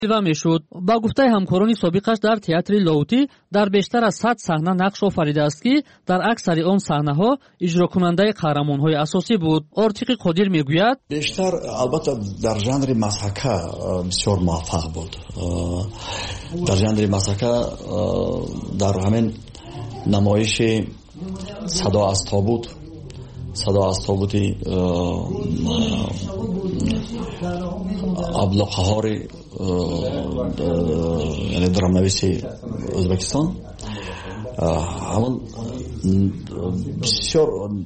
و میشد. با گفته همکاران سابقش در تئاتر لوتی در بیشتر از 100 صحنه نقش آفریده است که در اکثر آن صحنه ها اجرا کننده قهرمان های اساسی بود. آرتیق قادر میگوید بیشتر البته در ژانر مسحکه بسیار موفق بود. در ژانر مسحکه در همین نمایش صدا از تابوت ابلقهار یعنی درامنویس ازبکستان همون بسیار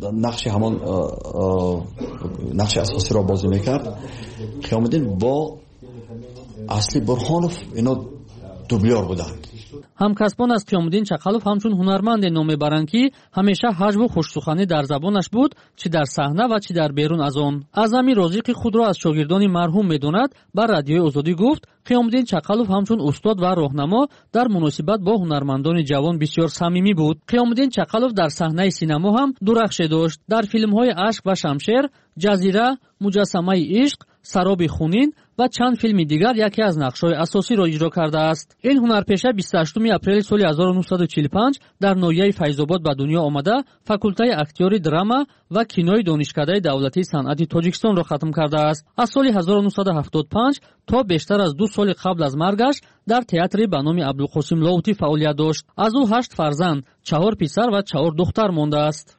نقش اساسی را بازی میکرد. قیامالدین با اصلی برهانوف اینا دوبلیور بودند. همکسبان از قیامالدین چقلوف همچون هنرمند نام میبرند که همیشه حجم و خوشسخنی در زبانش بود، چی در صحنه و چی در بیرون از آن. اعظمی رازقی خود را از شاگردان مرحوم میداند. بر رادیوی آزادی گفت قیامالدین چقلوف همچون استاد و راهنما در مناسبت با هنرمندان جوان بسیار صمیمی بود. قیامالدین چقلوف در صحنه سینما هم درخشش داشت. در فیلم‌های اشک و شمشیر، جزیره، مجسمه عشق، سراب خونین و چند فیلم دیگر یکی از نقش‌های اساسی را اجرا کرده است. این هنرپیشه 28 اپریل سال 1945 در ناحیه فیض‌آباد به دنیا آمده، فاکولته اکتیاری دراما و کینوی دانشکده دولتی صنعت تاجیکستان را ختم کرده است. از سال 1975 تا بیشتر از 2 سال قبل از مرگش در تئاتر به نام ابوالقاسم لوتی فعالیت داشت. از او 8 فرزند، 4 پسر و 4 دختر مانده است.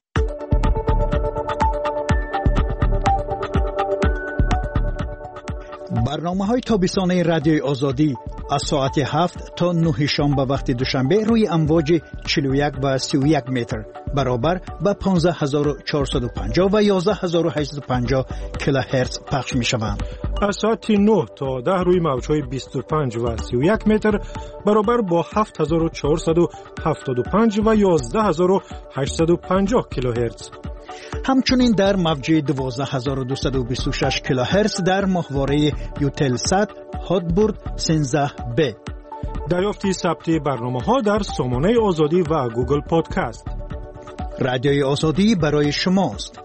برنامه‌های تابستانه رادیوی آزادی از ساعت 7 تا 9 شام به وقت دوشنبه روی امواج 41 و 31 متر برابر با 15450 و 11850 کیلوهرتز پخش می‌شوند. از ساعت 9 تا 10 روی موج‌های 25 و 31 متر برابر با 7475 و 11850 کیلوهرتز. همچنین در موج 12226 کیلوهرتز در ماهواره یوتلسات هاتبورد 13B. دریافت ثبت برنامه‌ها در سامانه آزادی و گوگل پادکست. رادیوی آزادی برای شماست.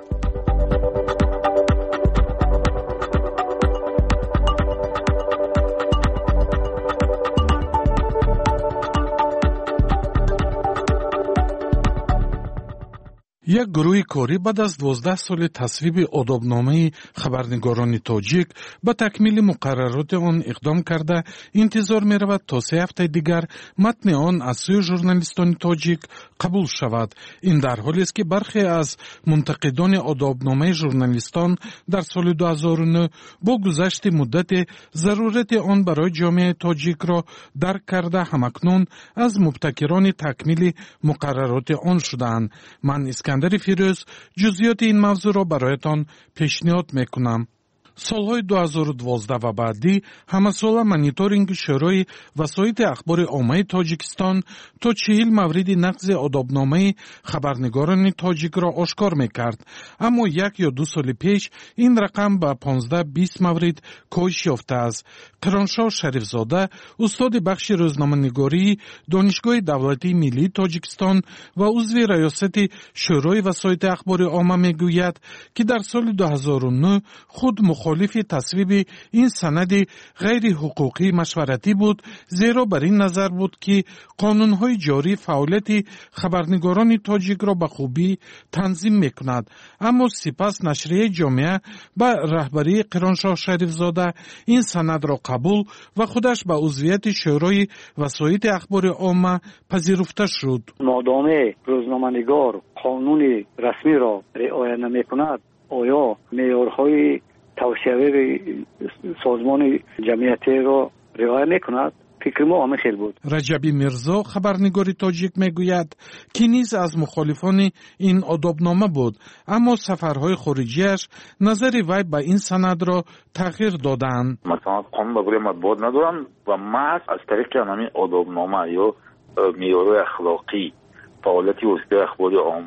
یک گروه کاری بعد از 12 سال تصویب آدابنامه خبرنگاران تاجیک به تکمیل مقررات آن اقدام کرده انتظار می رود تا 3 هفته دیگر متن آن از سوی ژورنالیستان تاجیک قبول شود. این در حالی است که برخی از منتقدان آدابنامه ژورنالیستان در سال 2009 با گذشت مدت ضرورت آن برای جامعه تاجیک را درک کرده همکنون از مبتکران تکمیل مقررات آن شدند. من اسکندر فیروز جزئیات این موضوع را برایتان پیشنهاد میکنم. سالهای 2012 و بعدی همساله مانیتورینگ شورای وسایط اخبار عامه تاجیکستان تا 40 مورد نقض آدابنامه خبرنگاران تاجیک را آشکار میکرد، اما 1 یا 2 سال پیش این رقم به 15-20 مورد کاهش یافته است. قرانشاه شریفزاده استاد بخش روزنامه‌نگاری دانشگاه دولتی ملی تاجیکستان و عضو ریاست شورای وسایط اخبار عامه میگوید که در سال 2009 خود مخالف تصویب این سند غیر حقوقی مشورتی بود، زیرا بر این نظر بود که قانون‌های جاری فعالیت خبرنگاران تاجیک را به خوبی تنظیم می‌کند. اما سپس نشریه جامعه به رهبری قرانشاه شریفزاده این سند را قبول و خودش به عضویت شورای وسایط اخبار عامه پذیرفته شد. مادام روزنامه‌نگار قانون رسمی را رعایت نمی‌کند، آیا معیارهای توصیه سازمان جمعیتی را رعایت می‌کند؟ فکر ما همه خیلی بود. رجبی میرزا خبرنگار تاجیک میگوید که نیز از مخالفان این آدابنامه بود، اما سفرهای خارجیش نظر وی به این سند را تغییر دادند. مثلا قانون به مطبوعات ندارم و محض از طریق همین آدابنامه یا معیارهای اخلاقی فعالیت وسایل اخبار عامه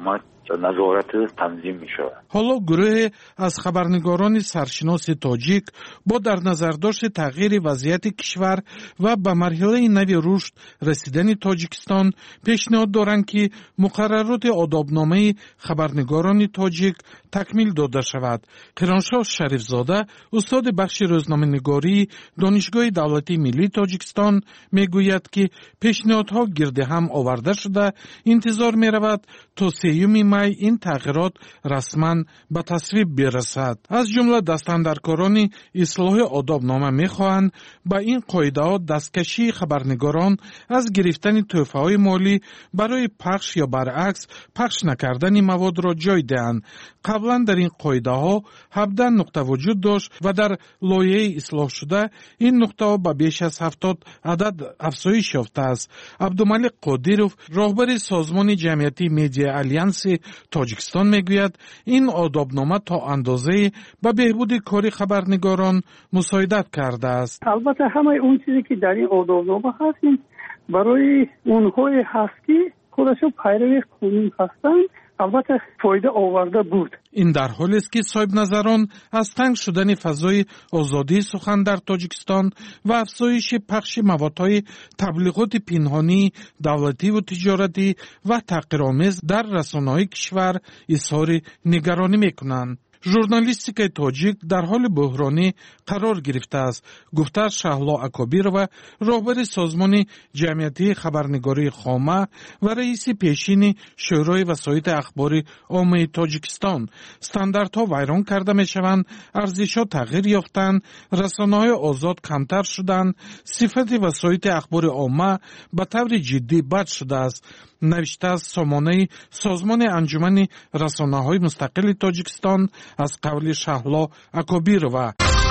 назорат танзим мешавад. ҳоло гурӯҳе аз хабарнигорони саршиноси тоҷик бо дар назардошти тағйири вазъияти кишвар ва ба марҳилаи нави рушд расидани тоҷикистон пешниҳод доранд ки муқаррароти одобномаи хабарнигорони тоҷик такмил дода шавад. қироншоҳ шарифзода устоди бахши рӯзноманигории донишгоҳи давлатии миллии тоҷикистон мегӯяд ки пешниҳодҳо гирди ҳам оварда шуда интизор меравад то 3 май ин тағйирот расман ба тасвиб берасад. аз ҷумла дастандаркорони ислоҳи одобнома мехоҳанд ба ин қоидаҳо дасткашии хабарнигорон аз гирифтани тӯҳфаҳои молӣ барои пахш ё баръакс пахш накардани маводро ҷой диҳанд. қаблан дар ин қоидаҳо 17 нуқта вуҷуд дошт ва дар лоиҳаи ислоҳшуда ин нуқтаҳо ба беш аз 70 адад афзоиш ёфтааст. абдумалик қодиров роҳбари созмони ҷамъиятии медиа алянси тоҷикистон мегӯяд ин одобнома то андозае ба беҳбуди кори хабарнигорон мусоидат кардааст. албатта ҳамаи он чизе ки дар ин одобнома ҳаст барои онҳое ҳаст ки худашон пайрави қонун ҳастанд, албатта фоида оварда буд. ин дар ҳолест ки соҳибназарон аз танг шудани фазои озодии сухан дар тоҷикистон ва афзоиши пахши маводҳои таблиғоти пинҳонии давлативу тиҷоратӣ ва таҳқиромез дар расонаҳои кишвар изҳори нигаронӣ мекунанд. журналистикаи тоҷик дар ҳоли буҳронӣ қарор гирифтааст, гуфтааст Шаҳло Акобирова, роҳбари созмони ҷамъиятии хабарнигории Хома ва раиси пешини шӯрои васоити ахбори оммаи Тоҷикистон. стандартҳо вайрон карда мешаванд, арзишҳо тағйир ёфтанд, расонаҳои озод камтар шуданд, сифати васоити ахбори омма ба таври ҷиддӣ бад шудааст. навиштааст сомонаи созмони анҷумани расонаҳои мустақили Тоҷикистон аз қавли Шаҳло Акобирова.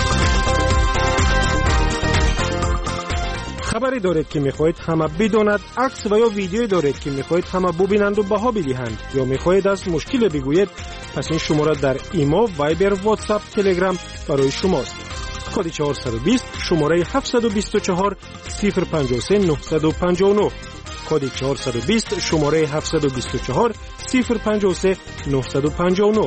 خبری دارید که میخواهید همه بداند، عکس و یا ویدیویی دارید که میخواهید همه ببینند و بها بدهند، یا میخواهید از مشکل بگویید، پس این شماره در ایما، وایبر، واتساپ، تلگرام برای شماست. کد 420 شماره 724 053 959. کد 420 شماره 724 053 959.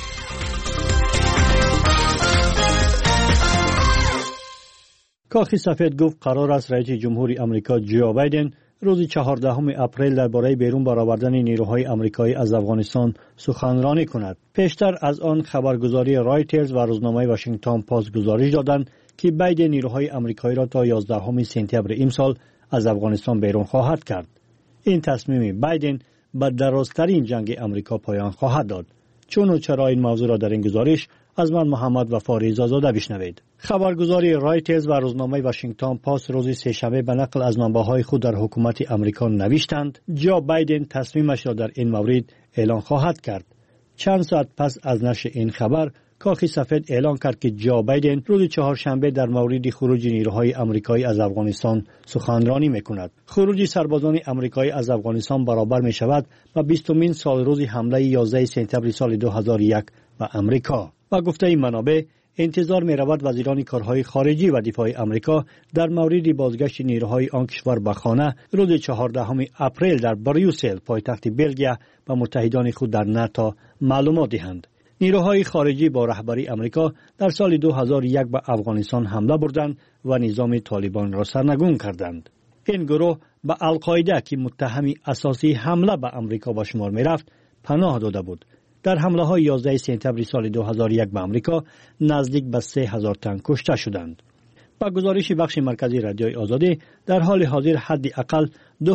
کاخ سفید گفت قرار است رئیس جمهوری آمریکا جو بایدن روز 14 اپریل درباره بیرون برآوردن نیروهای آمریکایی از افغانستان سخنرانی کند. پیشتر از آن خبرگزاری رایترز و روزنامه واشنگتن پست گزارش دادند که بایدن نیروهای آمریکایی را تا 11 سپتامبر امسال از افغانستان بیرون خواهد کرد. این تصمیم بایدن به درازترین جنگ آمریکا پایان خواهد داد. چون و چرا این موضوع را در این گزارش از من محمد وفاری زاده بشنوید. خبرگزاری رایترز و روزنامه واشنگتن پست روز سه‌شنبه به نقل از منبع‌های خود در حکومت آمریکا نوشتند جو بایدن تصمیمش را در این مورد اعلان خواهد کرد. چند ساعت پس از نشر این خبر کاخ سفید اعلان کرد که جو بایدن روز چهارشنبه در مورد خروج نیروهای آمریکایی از افغانستان سخنرانی می‌کند. خروج سربازان آمریکایی از افغانستان برابر می‌شود با 20مین سال روز حمله 11 سپتامبر سال 2001 به آمریکا. با گفته این منابع انتظار می رود وزیران کارهای خارجی و دفاع آمریکا در مورد بازگشت نیروهای آن کشور به خانه روز 14 اپریل در بریوسل پایتخت بلژیم و متحدان خود در ناتو معلومات دهند. نیروهای خارجی با رهبری آمریکا در سال 2001 به افغانستان حمله بردند و نظام طالبان را سرنگون کردند. این گروه به القاعده که متهم اساسی حمله به آمریکا به شمار می رفت پناه داده بود. در حمله های 11 سپتامبر سال 2001 به آمریکا نزدیک به 3000 تن کشته شدند. با گزارش بخش مرکزی رادیوی آزادی در حال حاضر حداقل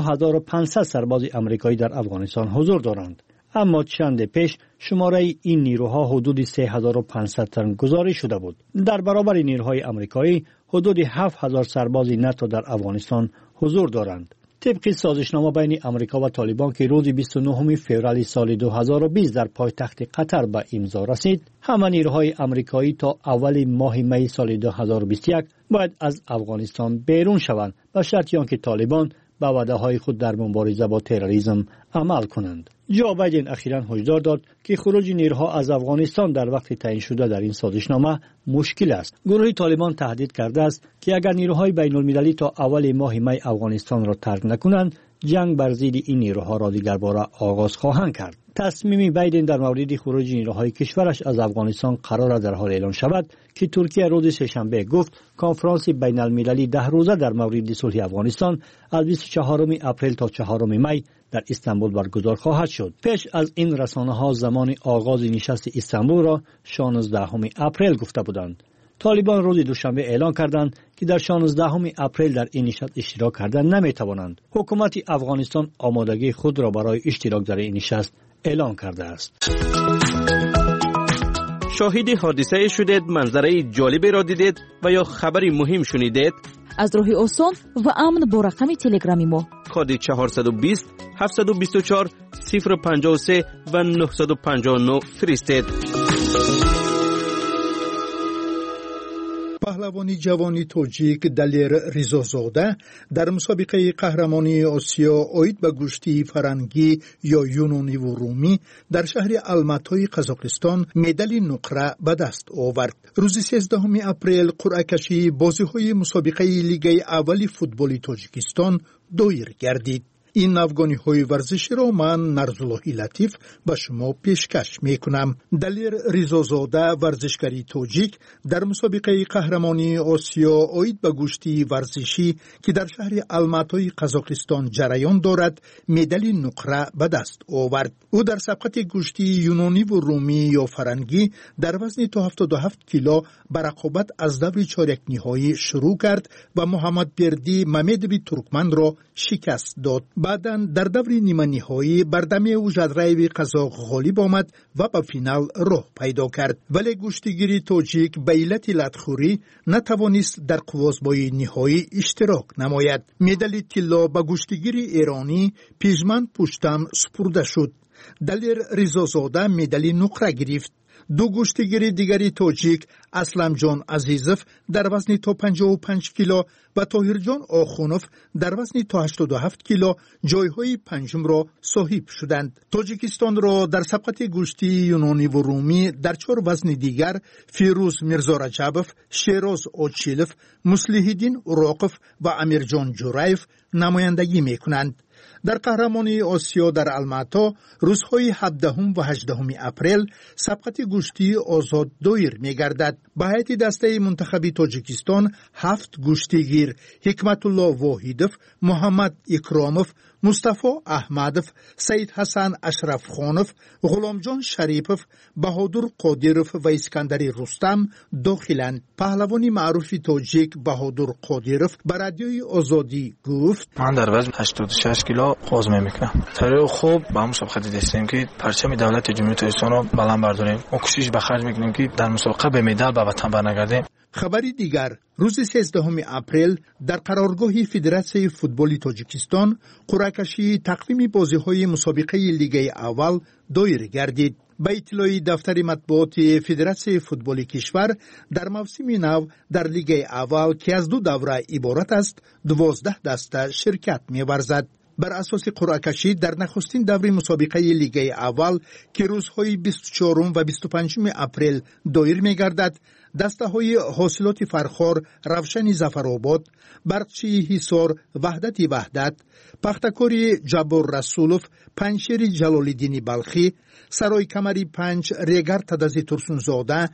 2500 سرباز آمریکایی در افغانستان حضور دارند. اما چند پیش شماره این نیروها حدود 3500 تن گزارش شده بود. در برابر نیروهای آمریکایی حدود 7000 سرباز ناتو در افغانستان حضور دارند. طبق سازشنامه بین آمریکا و طالبان که روز 29 فوریه سال 2020 در پایتخت قطر به امضا رسید، همه نیروهای آمریکایی تا اول ماه می سال 2021 باید از افغانستان بیرون شوند و شرطی آنکه طالبان به وعده‌های خود در مبارزه با تروریسم عمل کنند. جو بایدن اخیراً هشدار داد که خروج نیروها از افغانستان در وقت تعیین شده در این سازشنامه مشکل است. گروه طالبان تهدید کرده است که اگر نیروهای بین‌المللی تا اول ماه می افغانستان را ترک نکنند، جنگ بر ضد این نیروها را دیگر باره آغاز خواهند کرد. تصمیم بایدن در مورد خروج نیروهای کشورش از افغانستان قرار در حال اعلان شود که ترکیه روز سه‌شنبه گفت کنفرانس بین المللی 10 روزه در مورد صلح افغانستان از 24 اپریل تا 4 می در استانبول برگزار خواهد شد. پیش از این رسانه‌ها زمان آغاز نشست استانبول را 16 اپریل گفته بودند. طالبان روز دوشنبه اعلان کردند که در 16 اپریل در این نشست اشتراک کردن نمی‌توانند. حکومت افغانستان آمادگی خود را برای اشتراک در این نشست اعلان کرده است. شاهد حادثه شدید، منظره جالبی را دیدید و یا خبری مهم شنیدید؟ از راه آسان و امن با رقم تلگرامی ما کد 420 724 053 و 959 فرستید. پهلوانی جوانی تاجیک دلیر ریزازاده در مسابقه قهرمانی آسیا عاید به گشتی فرنگی یا یونانی و رومی در شهر الماتای قزاقستان مدال نقره به دست آورد. روز 13 اپریل قرعه کشی بازی‌های مسابقه لیگ اول فوتبال تاجیکستان دایر گردید. این افغانی‌های ورزشی را من نرزالله لطیف به شما پیشکش می‌کنم. دلیر ریزازاده ورزشکاری تاجیک در مسابقه قهرمانی آسیا عاید به گشتی ورزشی که در شهر الماتای قزاقستان جریان دارد مدال نقره به دست آورد. او در سبقت گشتی یونانی و رومی یا فرنگی در وزن تا 77 کیلو به رقابت از دور چهارک نهایی شروع کرد و محمد بردی ممدوی ترکمن را شکست داد. بعداً در دور نیمه نهایی بر دم او ژدرایب قزاق غالب آمد و به فینال راه پیدا کرد، ولی گشتیگیری تاجیک به علت لطخوری نتوانست در قواسبای نهایی اشتراک نماید. مدال طلا به گشتیگیری ایرانی پیژمن پشتم سپرده شد. دلیر ریزازاده مدال نقره گرفت. دو گشتیگیر دیگری تاجیک اسلم جان عزیزف در وزن تا 55 کیلو و طاهر جان آخونف در وزن تا 87 کیلو جایهای پنجم را صاحب شدند. تاجیکستان را در سبقت گشتی یونانی و رومی در 4 وزن دیگر فیروز میرزا رجبف، شیراز آچیلف، مصلح‌الدین اوراقف و امیرجان جورایف نمایندگی میکنند. در قهرمانی آسیا در الماتا روزهای 17 و 18 اپریل سبقت گشتی آزاد دایر می‌گردد. به هیئت دسته منتخب تاجیکستان 7 گشتیگیر حکمت الله واحدف، محمد اکرامف، مصطفی احمدف، سید حسن اشرف خانف، غلامجان شریفف، بهادر قادرف و اسکندر رستم داخلند. پهلوانی معروف تاجیک بهادر قادرف به رادیوی آزادی گفت: من در وزن 86 کیلو قوز میکنم. طریق خوب با مسابقه دستیم که پرچم دولت جمهوری تاجیکستان را بلند برداریم. ما کوشش به خرج میکنیم که در مسابقه به مدال به وطن برنگردیم. خبری دیگر روز 13 اپریل در قرارگاه فدراسیون فوتبال تاجیکستان قرعه کشی تقویم بازی‌های مسابقه لیگ اول دایر گردید. به اطلاع دفتر مطبوعات فدراسیون فوتبال کشور در موسم نو در لیگ اول که از 2 دوره عبارت است 12 دسته شرکت می‌ورزد. بر اساس قرعه کشی در نخستین دوره مسابقه لیگ اول که روزهای 24 و 25 اپریل دایر می‌گردد دسته‌های حاصلات فرخار روشن ظفرآباد، برقچی حصار وحدت، پختکاری جبار رسولف، پنشیر جلال‌الدین بلخی، سرای کمری 5 ریگر تدزی ترسونزاده،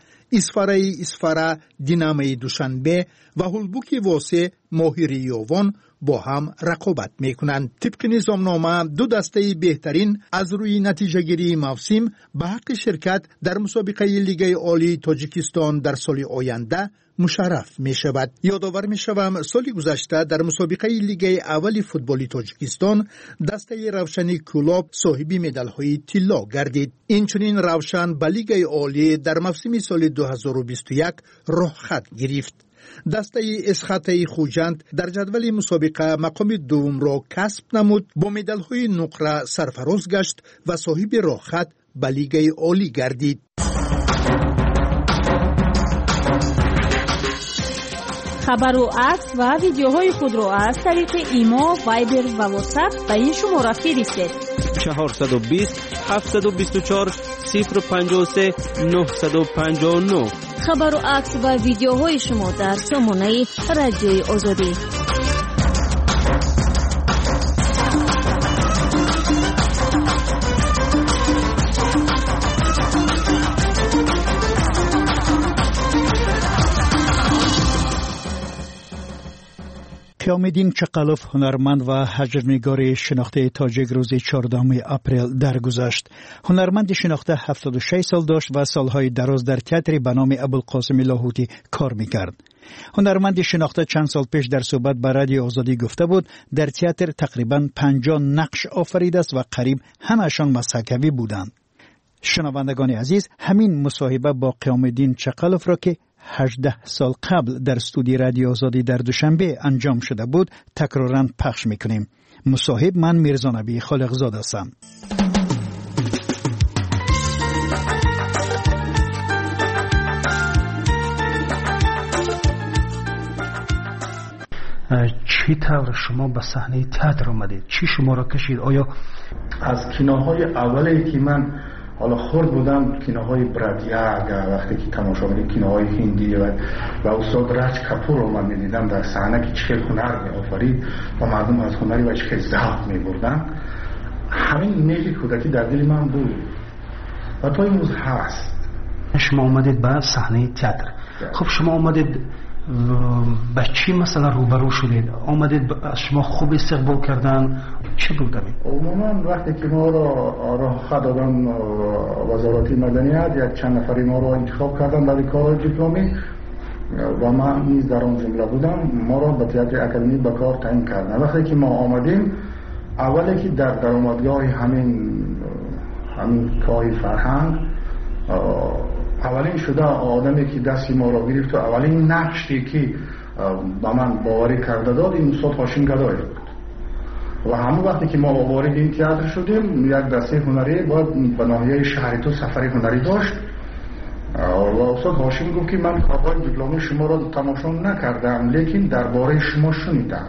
اسفره دینامه دوشنبه و هلبوکی واسه ماهری یوان با هم رقابت میکنند. طبق نظامنامه 2 دسته بهترین از روی نتیجه گیری موسم به حق شرکت در مسابقه لیگ عالی تاجیکستان در سال آینده مشرف می شود. یادآور می شوم سال گذشته در مسابقه لیگ اول فوتبال تاجیکستان دسته روشن کلاب صاحب مدال های طلا گردید. این چنین روشن به لیگ عالی در موسم سال 2021 راه خط گرفت. دسته اسخطه خوجند در جدول مسابقه مقام دوم را کسب نمود، با مدال های نقره سرفراز گشت و صاحب راه خط به لیگ عالی گردید. خبر و عکس و ویدیوهای خود را از طریق ایما، وایبر و واتساپ به این شماره فرستید: 420 724 053 959. خبر و عکس و ویدیوهای شما در سامانه رادیوی آزادی. قیام‌الدین چقلوف هنرمند و حجرنگار شناخته تاجیک روز 14 اپریل درگذشت. هنرمند شناخته 76 سال داشت و سالهای دراز در تئاتر به نام ابوالقاسم لاهوتی کار میکرد. هنرمند شناخته چند سال پیش در صحبت با رادیو آزادی گفته بود در تئاتر تقریباً 50 نقش آفریده است و قریب همه‌شان مسحکوی بودند. شنوندگان عزیز، همین مصاحبه با قیام‌الدین چقلوف را که 18 سال قبل در استودیو رادیو آزادی در دوشنبه انجام شده بود تکراراً پخش میکنیم. مصاحب من میرزا نبی خالقزاده هستم. چی طور شما به صحنه تئاتر آمدید؟ چی شما را کشید؟ آیا از کیناهای اولی که من حالا خورد بودم، کیناهای برادیاگ، وقتی که تماشا می‌کردم کیناهای هندی و استاد راج کپور رو من می‌دیدم در صحنه که چه هنر می‌آفرید و مردم از هنری و چه ذوق می‌بردن، همین میل کودکی در دل من بود و تا امروز هست. شما آمدید به صحنه تئاتر. خب شما آمدید با چی مثلا روبرو شدید؟ آمدید شما خوب استقبال کردن؟ چه بود همین؟ عموما وقتی که ما را خط دادن وزارت مدنیت، یک چند نفری ما را انتخاب کردن برای کار دیپلمی و من نیز در آن جمله بودم. ما را به تئاتر اکادمی به کار تعیین کردن. وقتی که ما آمدیم، اولی که در درآمدگاه همین کار فرهنگ اولین شده آدمی که دستی ما را گرفت و اولین نقشی که با من باوری کرده داد این استاد هاشم گدایی بود و همون وقتی که ما وارد این تئاتر شدیم، یک دسته هنری باید به ناحیه شهریتو سفری هنری داشت و استاد هاشم گفت که من کارهای دیپلمی شما را تماشا نکردم لیکن درباره شما شنیدم.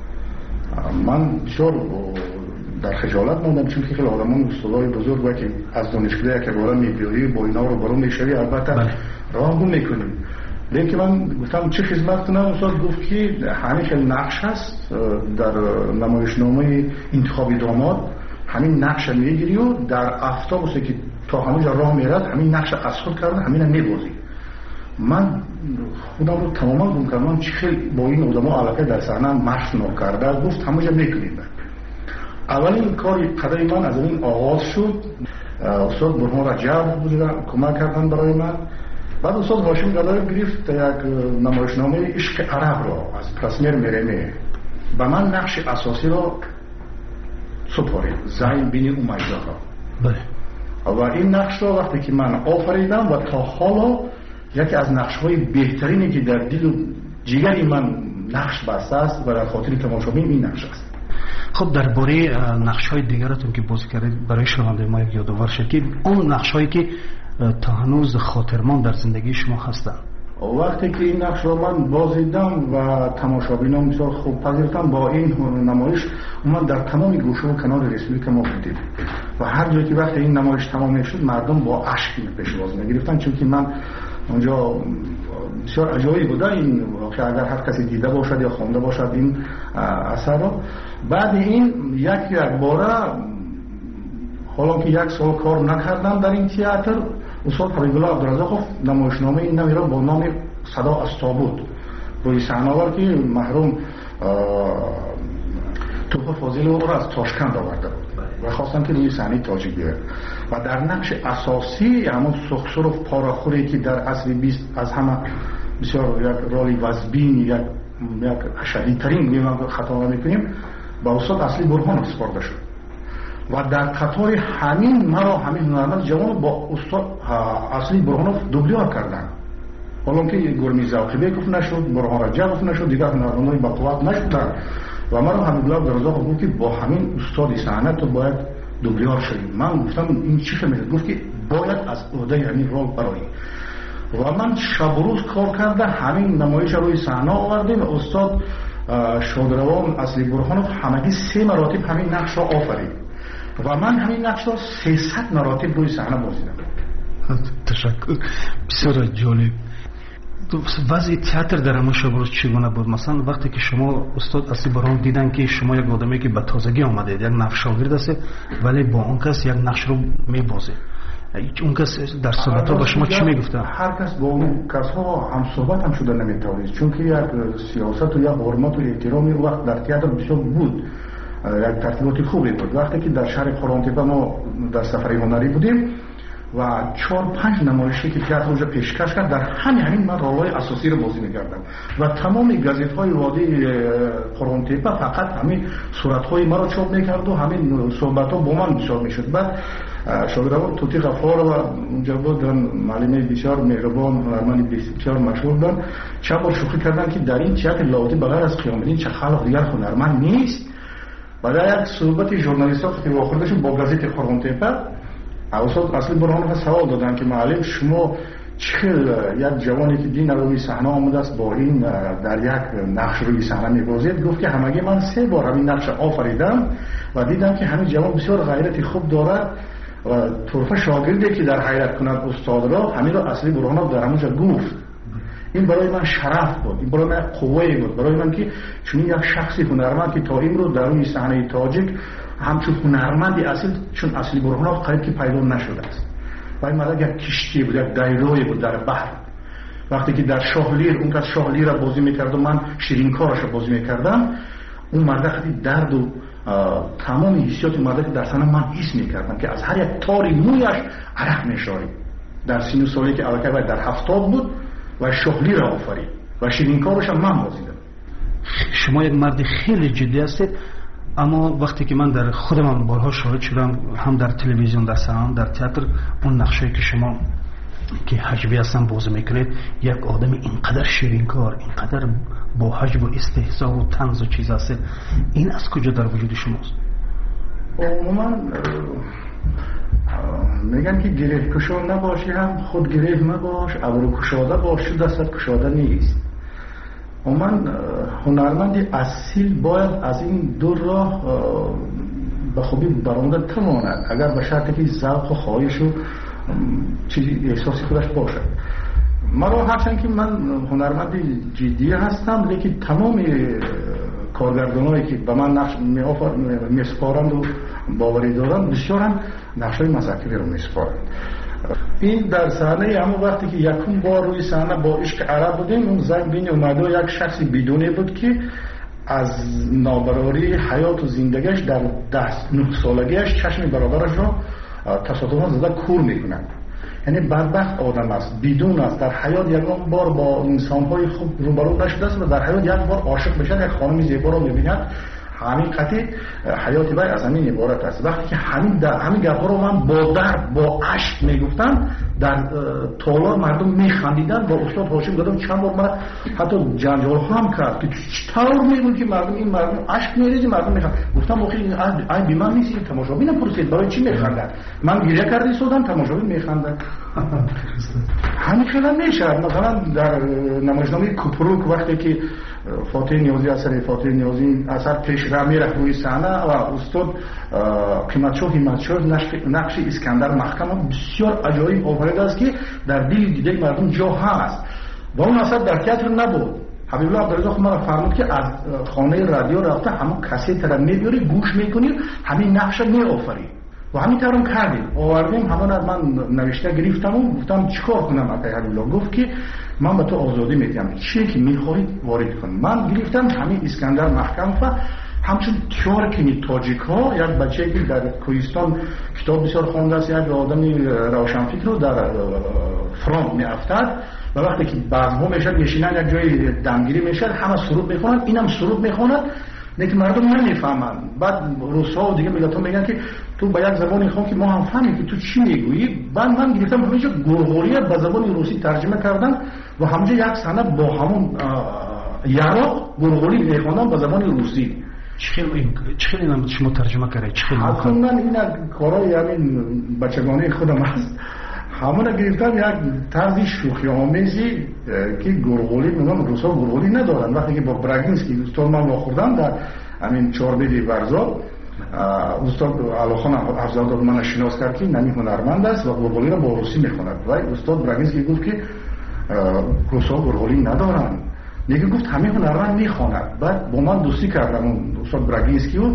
من بسیار در خجالت موندم، چون که خیلی آدمان استادای بزرگ و که از دانشکده که بالا میبیایی با اینا رو برون میشوی البته راهگو میکنیم، لیکن من گفتم چه خدمت کنم؟ استاد گفت که همین خیلی نقش هست در نمایشنامه انتخابی داماد، همین نقش میگیری و در افتابوسی که تا همونجا راه میرد همین نقش از خود کرده همین میبازی. من خودم رو تماما گم کردم چه خیلی با این آدما علاقه در صحنه مشق نکرده. گفت همونجا میکنید. اولین کاری قدر من از این آغاز شد. استاد برهان رجب بودن کمک کردن برای من. بعد استاد هاشم گدایی گرفت یک نمایشنامه عشق عرب را از پرسمیر میرمه به من نقش اساسی را سپارید، زین بین امیده را. و این نقش را وقتی که من آفریدم و تا حالا یکی از نقش‌های بهترینی که در دل و جگر من نقش بسته است و در خاطر تماشابین این نقش است. خب درباره نقش‌های دیگرتون که بازی کردید برای شنونده ما یک یادآور شد که اون نقش‌هایی که تا هنوز خاطرمان در زندگی شما هستند. وقتی که این نقش رو من بازیدم و تماشابینان بسیار خوب پذیرفتن، با این نمایش من در تمام گوشه و کنار رسپوبلیک ما بودیم و هر جایی که وقتی این نمایش تمام شد مردم با اشک پیشواز می‌گرفتن، چون که من اونجا بسیار عجایب بوده این واقعا اگر هر کسی دیده باشد یا خوانده باشد این اثر رو. بعد این یک باره حالا که یک سال کار نکردم در این تئاتر، استاد حبیب الله عبدالرزاقوف نمایشنامه این نمی را با نام صدا از تابوت روی صحنه آورد که مرحوم توفیق فاضل او را از تاشکند آورده بود و خواستم که روی صحنه تاجیک بیاره و در نقش اساسی همون سخسر و پاراخوری که در عصر 20 از همه بسیار یک رالی وزبین یک شدیدترین میمون خطا میکنیم با استاد اصلی برهان سپرده شد و در قطار همین مرا همین هنرمند جوان با استاد اصلی برهانوف دوبلیار کردن. حالا که گرمی زوقی بیکوف نشد، برهان رجبوف نشد، دیگر هنرمندای با قوت نشدن و مرا حبیب الله عبدالرزاق گفت که با همین استاد صحنه تو باید دوبلیار شدی. من گفتم این چی فهمیدید؟ گفت که باید از عهده همین رول برایی و من شب و روز کار کرده همین نمایش روی صحنه آوردیم. استاد شادروان اصلی برهانوف همگی 3 مراتب همین نقش را آفرید و من همین نقش را 300 مراتب روی صحنه بازیدم. تشکر، بسیار جالب. وضع تئاتر در همون شب روز چگونه بود؟ مثلا وقتی که شما استاد اصلی برهان دیدن که شما یک آدمی که به تازگی آمده یک نقش شاگرد است ولی با اون کس یک نقش رو میبازه، اون کس در صحبت ها با شما چی میگفتن؟ هر کس با اون کس ها هم صحبت هم شده نمیتوانید، چون که یک سیاست و یک حرمت و احترامی رو وقت در تئاتر بسیار بود، یک ترتیبات خوبی بود. وقتی که در شهر قرانتپه ما در سفر هنری بودیم و 4-5 نمایشی که تئاتر اونجا پیشکش کرد، در همین من رول‌های اساسی رو بازی می‌کردم و تمام گازیت‌های وادی قرانتپه فقط همین صورت‌های ما رو چاپ می‌کرد و همین صحبت‌ها با من چاپ می‌شد. بعد شاگردان توتی غفار و اونجا بودن معلم بسیار مهربان، هنرمند بسیار مشهور بودن، چه بار شوخی کردن که در این تئاتر لاودی بغیر از قیام‌الدین چه خلق دیگر هنرمند نیست. بعد یک صحبت ژورنالیست‌ها که واخوردشون با گازیت قرانتپه استاد اصلی برهانوف سوال دادن که معلم شما چه یک جوانی که دین روی صحنه آمده است با این در یک نقش روی صحنه می‌بازید؟ گفت که همگی من 3 بار همین نقش آفریدم و دیدم که همین جوان بسیار غیرت خوب دارد و طرف شاگردی که در حیرت کند استاد را، همین را اصلی برهانوف در همونجا گفت. این برای من شرف بود، این برای من قوه بود، برای من که چون یک شخصی هنرمند که تا امروز در روی صحنه تاجیک همچون هنرمندی اصیل چون اصلی برهانوف قریب که پیدا نشده است. و این مرد یک کشتی بود، یک دایروی بود در بحر. وقتی که در شاهلیر اون کس شاهلیر را بازی میکرد و من شیرینکارش را بازی میکردم، اون مرد خیلی درد و تمام حسیات مرد که در صحنه من حس میکردم که از هر یک تاری مویش عرق میشارید. در سن و سالی که البته باید در 70 بود و شاهلیر را آفرید و شیرینکارش من بازیدم. شما یک مرد خیلی جدی هستید، اما وقتی که من در خودم بارها شاهد شدم، هم در تلویزیون در صحنه در تئاتر، اون نقشه‌ای که شما که حجبی هستن بازی میکنید، یک آدم اینقدر شیرینکار، اینقدر با حجب و استهزا و طنز و چیز هست، این از کجا در وجود شماست؟ عموما میگن که گره کشا نباشی هم خود گره مباش، ابرو کشاده باش دستت کشاده نیست. من هنرمند اصیل باید از این دو راه به خوبی برآمده تماند، اگر به شرطی که ذوق و خواهش و چیزی احساسی خودش باشد. مرا هرچند که من هنرمند جدی هستم، لیکن تمام کارگردانایی که به من نقش میسپارند و باوری دارند بسیار هم نقشای مذاکره رو میسپارند. این در صحنه همون وقتی که یکم بار روی صحنه با عشق عرب بودیم، اون زن بین اومده و یک شخصی بدونی بود که از نابرابری حیات و زندگیش در 9 سالگیش چشم برادرش را تصادفاً زده کور میکنند. یعنی بدبخت آدم است، بدون است، در حیات یکم بار با انسان‌های خوب روبرو نشده است و در حیات یک بار عاشق بشه، یک خانم زیبا را ببیند. همین قطعی حیات بای از همین عبارت است. وقتی که همین گپ‌ها رو من با درد با عشق میگفتم، در تالار مردم میخندیدن. با استاد هاشم گفتم چند بار من حتی جنجال هم کرد که چطور میگن که مردم این مردم عشق میریزه، مردم میخندن. گفتم آخه این بی من نیست، تماشابین پرسید برای چی میخندن؟ من گریه کردی سودم، تماشابین میخندن. همین خیلی میشه. مثلا در نمایشنامه کوپروک وقتی که فاتح نیازی اثر فاتح نیازی اثر پیش را میره روی صحنه و استاد قیمتشاه همتشاه نقش اسکندر محکم بسیار عجایب آفریده است که در دل دیده مردم جا هست و اون اثر در تئاتر نبود. حبیب الله عبدالرزاق خب من فرمود که از خانه رادیو رفته همون کاسیت را میبری گوش میکنی، همین نقش میآفری و همین طورم کردیم. آوردیم همون از من نوشته گرفتم و گفتم چیکار کنم؟ آقای حبیب الله گفت که من به تو آزادی میدم، چی که میخواهید وارد کن. من گرفتم همین اسکندر محکم و همچون تیارکنی تاجیک ها، یک بچه که در کوهستان کتاب بسیار خوانده است، یک آدمی روشنفکر رو در فرانک میافتد و وقتی که بعضها میشد میشینن یک جای دمگیری میشد، همه سرود میخونند، اینم سرود میخواند، لیکن مردم نمیفهمند. بعد روس‌ها و دیگه ملت‌ها میگن که تو با یک زبانی خوان که ما هم فهمیم که تو چی میگویی. بعد من گرفتم همینجا گرغوریه به زبان روسی ترجمه کردم و همونجا یک صحنه با همون یراق گرغوری میخوندم به زبان روسی. چخیلی نام شما ترجمه کردید؟ چخیلی اصلا من این کارای همین بچگانه خودم هست، همون گرفتم یک طرز شوخی آمیزی که گرغولی میگم روسا گرغولی ندارن. وقتی که با براگینسکی استاد من واخوردم در همین چهاربیدی ورزا، استاد علاخان افضل من شناس کرد که نمی هنرمند است و گرغولی را با روسی میخوند و استاد براگینسکی گفت که روسا گرغولی ندارن، دیگه گفت همه هنرمند میخواند. بعد با من دوستی کردم اون استاد براگینسکی و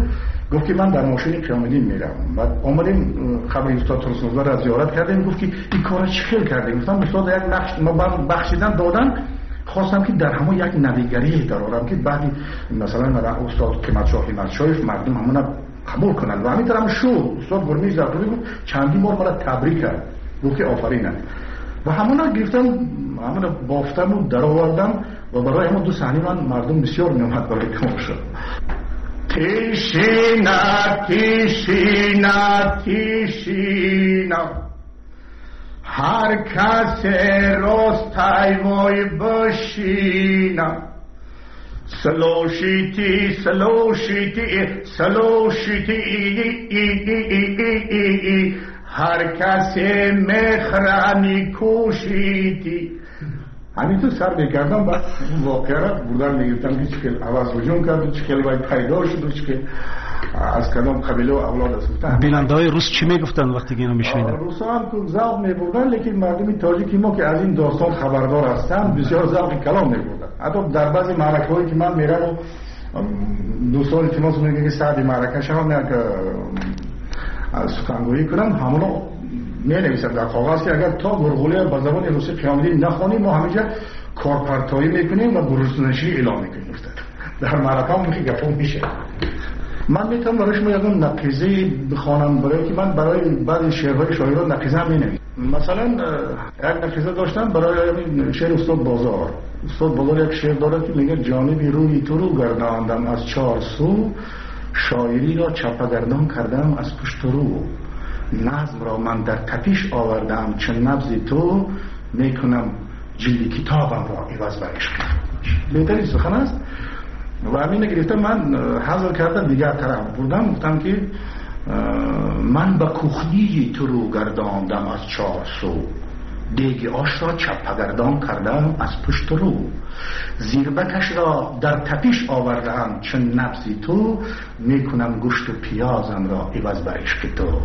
گفت که من در ماشین قیام‌الدین میرم. بعد اومدیم قبر استاد ترسنوزا را زیارت کردیم. گفت که این کارا چی خیلی کردیم. گفتم استاد یک نقش ما بخشیدن دادن، خواستم که در همون یک نویگری دارم که بعد مثلا استاد همتشاهی مردم همون قبول کنن و همین طرح شد. استاد گرمی زرتوری گفت چندین بار مرا تبریک کرد، گفت که آفرین و همون گرفتم، همون بافتم و در آوردم و برای همون 2 صحنه من مردم بسیار میومد برای تماشا. تیشینا تیشینا تیشینا هر کس راستای وای بشینا سلوشیتی سلوشیتی سلوشیتی هر کس مخرانی کوشیتی. همین تو سر بکردم بعد واقعا را بردن میگفتم که چکل عوض وجود کرد، چکل باید پیدا شد و چکل از کدام قبیله و اولاد است. بیننده های روس چی میگفتن وقتی که اینو میشنیدن؟ روسا هم که ذوق میبردن، لیکن مردم تاجیکی ما که از این داستان خبردار هستند بسیار ذوق کلام میبردن. حتی در بعضی معرکه هایی که من میرم و دوستان التماس میکنن که سعد معرکه شما یک سخنگویی کنم، همونو می نویسم در کاغذ که اگر تا گرگوله با زبان روسی قیام‌الدین نخوانیم ما همینجا کارپرتایی میکنیم و گروه‌نشینی اعلام میکنیم. در معرکه هم گپا میشه. من میتونم برای شما یک نقیضه بخوانم، برای که من برای بعضی شعرهای شاعران نقیضه هم مینویسم. مثلا یک نقیضه داشتم برای شعر استاد بازار. استاد بازار یک شعر دارد که میگه جانبی روی تو رو گرداندم از 4 سو، شاعری را چپگردان کردم از پشت رو، نظم را من در تپیش آوردم چون نبض تو، میکنم جلد کتابم را عوض بر عشق. بهترین سخن است و همین گرفتم من حاضر کردم دیگر طرف بردم، گفتم که من به کوخنی تو رو گرداندم از 4 سو، دیگ آش را چپگردان کردم از پشت رو، زیربکش را در تپیش آوردم چون نبض تو، میکنم گوشت و پیازم را عوض بر عشق تو.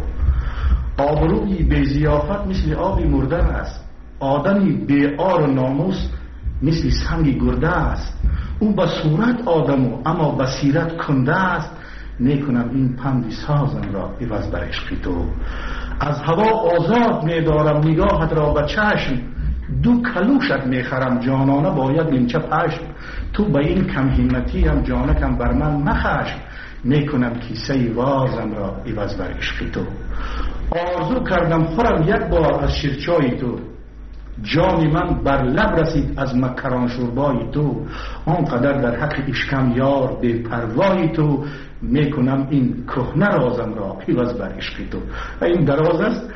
آبرویی بی ضیافت مثل آبی مرده است، آدمی بی آر و ناموس مثل سنگ گرده است. او به صورت آدم اما به سیرت کنده است، میکنم این پندی سازم را عوض بر عشق تو. از هوا آزاد میدارم نگاهت را به چشم، 2 کلوشت میخرم جانانه باید نیمچه پشم. تو به این کم همتی هم جانکم بر من مخشم، میکنم کیسه وازم را عوض بر عشق تو. آرزو کردم خورم یک بار از شیرچای تو، جان من بر لب رسید از مکران شوربای تو. آنقدر در حق اشکم یار بی پروای تو، میکنم این کهنه رازم را عوض بر عشق تو. و این دراز است.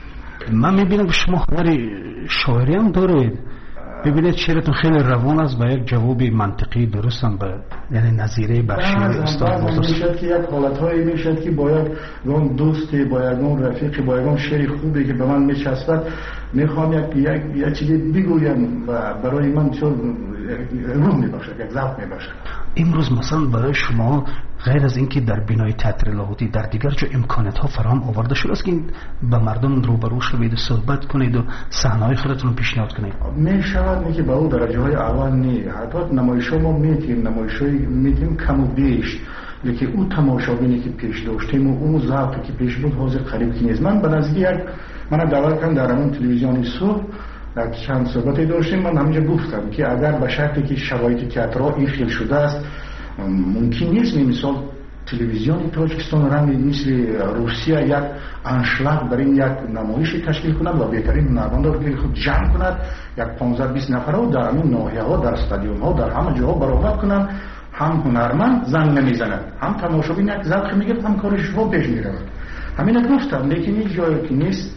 من میبینم شما هنر شاعری هم دارید. ببینید شعرتون خیلی روان است و یک جواب منطقی درست هم به یعنی نظیره بر شعر استاد بازرس. میشد که یک حالتهایی میشد که باید اون دوستی، باید اون رفیقی، باید اون شعر خوبی که به من میچسبد میخوام یک چیزی بگویم و برای من چون روح میبخشد، یک ذوق میبخشد. امروز مثلا برای شما غیر از اینکه در بینای تئاتر لاهوتی در دیگر جا امکانات ها فراهم آورده شده است که به مردم روبرو شوید و صحبت کنید و صحنه‌های خودتون پیشنهاد کنید؟ میشود نه که به اون درجه های اول نه، حتی نمایش‌ها ما میتیم کم و بیش، لیکن اون تماشابینی که پیش داشتیم و اون ذوقی که پیش بود حاضر قریب که نیست. من به نزدیک من دعوت کردم در همون تلویزیون صبح در چند صحبتی داشتیم، من همینجا گفتم که اگر به شرطی که شرایط تئاتر این خیل شده است ممکن نیست مثال تلویزیون تاجیکستان رنگ مثل روسیه یک انشلاگ در این یک نمایشی تشکیل کند و بهترین هنرمندان رو خود جمع کند، یک 15-20 نفر رو در همین ناحیه ها، در استادیوم ها، در همه جاها برآورد کنند، هم هنرمند زنگ نمیزند، هم تماشابین یک ذوق میگیرد، هم کارش رو پیش میرود. همین گفتم، لیکن این جایی که نیست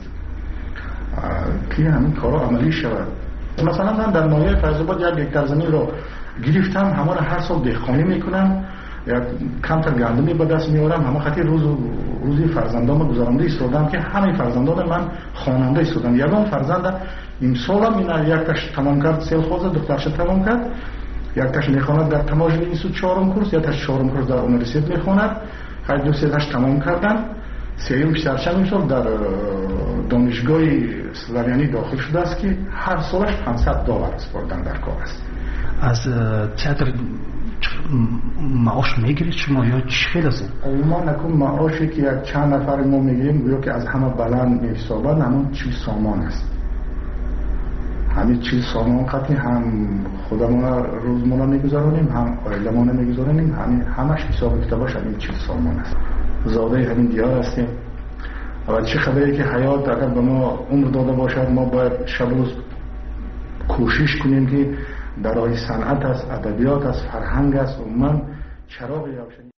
که همین کارا عملی شود. مثلا من در ناحیه فیض‌آباد یک هکتار زمین رو گرفتم، همه رو هر سال دهقانی میکنم، یک کمتر گندمی به دست میارم، همه خاطر روزی فرزندام گذرانده ایستادم که همین فرزندان من خواننده ایستادم. یگان فرزند امسالم این یکتاش تمام کرد سالخوز، دخترش تمام کرد، یکتاش میخواند در تماژ اینسو 4م کورس، یکتاش 4م کورس در اونیورسیت میخواند، هر دو سه‌تاش تمام کردن. سیوم سرشم امسال در دانشگاه اسلامیانی داخل شده است که هر سالش $500 سپردن در کار است. از تئاتر معاش میگیرید شما یا چی خیلی است؟ ما نکن معاشی که یک چند نفر ما میگیریم گویا که از همه بلند میحسابند همون 40 سامان است. همین 40 سامان قطعی هم خودمون روزمره میگذارونیم هم عائلمون میگذارونیم، همش حساب کتابش همین 40 سامان است. زاده همین دیار هستیم و چه خبری که حیات اگر به ما عمر داده باشد ما باید شب روز کوشش کنیم که برای صنعت است، ادبیات است، فرهنگ است، عموما چراغ روشنی